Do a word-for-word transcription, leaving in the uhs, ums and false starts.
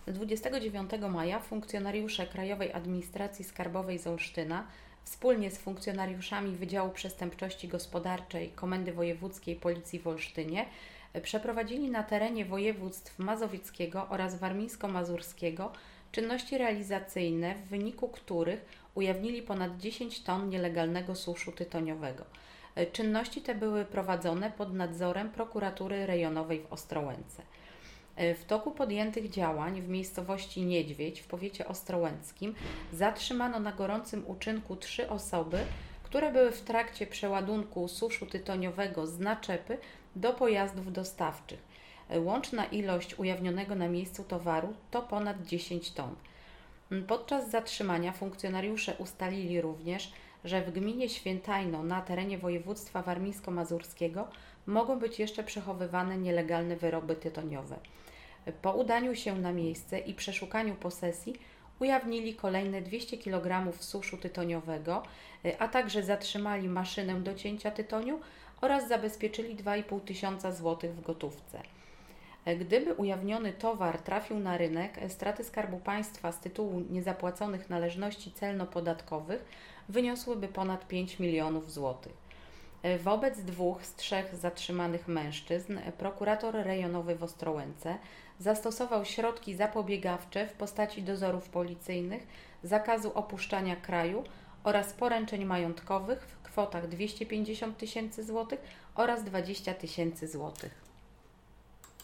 dwudziestego dziewiątego maja funkcjonariusze Krajowej Administracji Skarbowej z Olsztyna wspólnie z funkcjonariuszami Wydziału Przestępczości Gospodarczej Komendy Wojewódzkiej Policji w Olsztynie przeprowadzili na terenie województw mazowieckiego oraz warmińsko-mazurskiego czynności realizacyjne, w wyniku których ujawnili ponad dziesięć ton nielegalnego suszu tytoniowego. Czynności te były prowadzone pod nadzorem Prokuratury Rejonowej w Ostrołęce. W toku podjętych działań w miejscowości Niedźwiedź w powiecie ostrołęckim zatrzymano na gorącym uczynku trzy osoby, które były w trakcie przeładunku suszu tytoniowego z naczepy do pojazdów dostawczych. Łączna ilość ujawnionego na miejscu towaru to ponad dziesięć ton. Podczas zatrzymania funkcjonariusze ustalili również, że w gminie Świętajno na terenie województwa warmińsko-mazurskiego mogą być jeszcze przechowywane nielegalne wyroby tytoniowe. Po udaniu się na miejsce i przeszukaniu posesji ujawnili kolejne dwieście kilogramów suszu tytoniowego, a także zatrzymali maszynę do cięcia tytoniu oraz zabezpieczyli dwa i pół tysiąca złotych w gotówce. Gdyby ujawniony towar trafił na rynek, straty Skarbu Państwa z tytułu niezapłaconych należności celno-podatkowych wyniosłyby ponad pięć milionów złotych. Wobec dwóch z trzech zatrzymanych mężczyzn prokurator rejonowy w Ostrołęce zastosował środki zapobiegawcze w postaci dozorów policyjnych, zakazu opuszczania kraju oraz poręczeń majątkowych w kwotach dwieście pięćdziesiąt tysięcy złotych oraz dwadzieścia tysięcy złotych.